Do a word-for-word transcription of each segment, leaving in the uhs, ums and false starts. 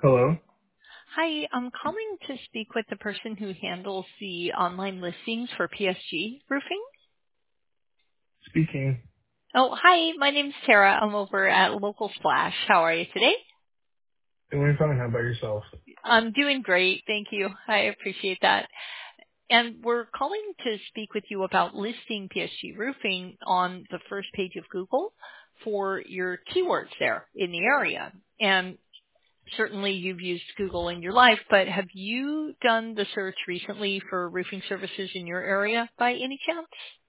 Hello, Hi, I'm calling to speak with the person who handles the online listings for P S G Roofing. speaking. Oh, hi, my name's Tara. I'm over at Local Splash. How are you today? Doing fine. How about yourself? I'm doing great. Thank you. I appreciate that. And we're calling to speak with you about listing P S G Roofing on the first page of Google for your keywords there in the area. And certainly you've used Google in your life, but have you done the search recently for roofing services in your area by any chance?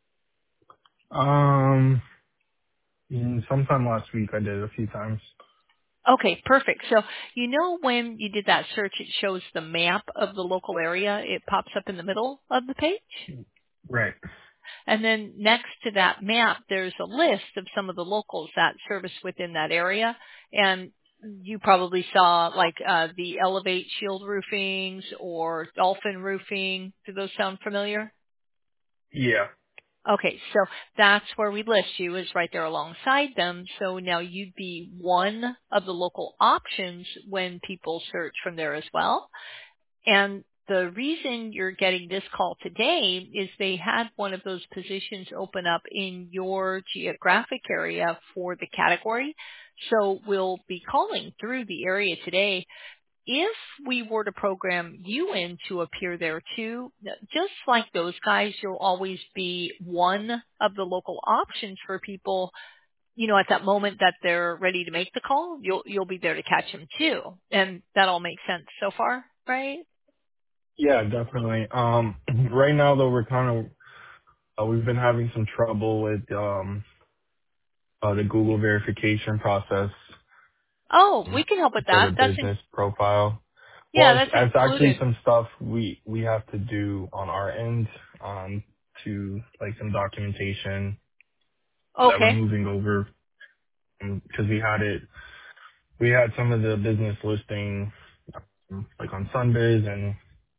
Um, mm, sometime last week I did a few times. Okay, perfect. So you know when you did that search, it shows the map of the local area. It pops up in the middle of the page. Right. And then next to that map, there's a list of some of the locals that service within that area. And you probably saw like uh, the Elevate Shield Roofings or Dolphin Roofing. Do those sound familiar? Yeah. Okay, so that's where we list you is right there alongside them. So now you'd be one of the local options when people search from there as well. And the reason you're getting this call today is they had one of those positions open up in your geographic area for the category. So we'll be calling through the area today. If we were to program you in to appear there too, just like those guys, you'll always be one of the local options for people. You know, at that moment that they're ready to make the call, you'll you'll be there to catch them too, and that all makes sense so far, right? Yeah, definitely. Um, right now though we're kind of uh, we've been having some trouble with um uh, the Google verification process Oh, we um, can help with for the that. That's in, business profile. yeah, Well, it's, that's it's actually included. some stuff we we have to do on our end um to like some documentation that we're Okay. moving over because we had it we had some of the business listing um, like on Sundays and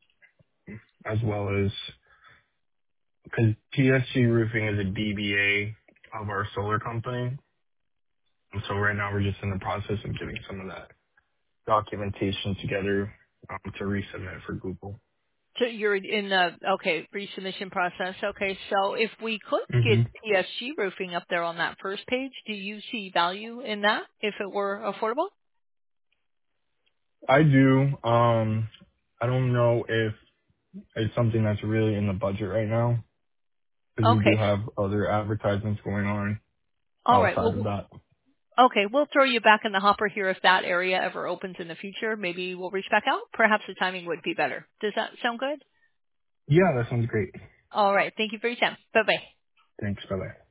as well as because P S G Roofing is a D B A of our solar company. And so right now we're just in the process of getting some of that documentation together um, to resubmit for Google. So you're in the, okay, resubmission process. Okay, so if we could get hmm P S G roofing up there on that first page, do you see value in that if it were affordable? I do. Um, I don't know if it's something that's really in the budget right now because we do Okay. have other advertisements going on All right. outside Well, of that. okay, we'll throw you back in the hopper here if that area ever opens in the future. Maybe we'll reach back out. Perhaps the timing would be better. Does that sound good? Yeah, that sounds great. All right. Thank you for your time. Bye-bye. Thanks. Bye-bye.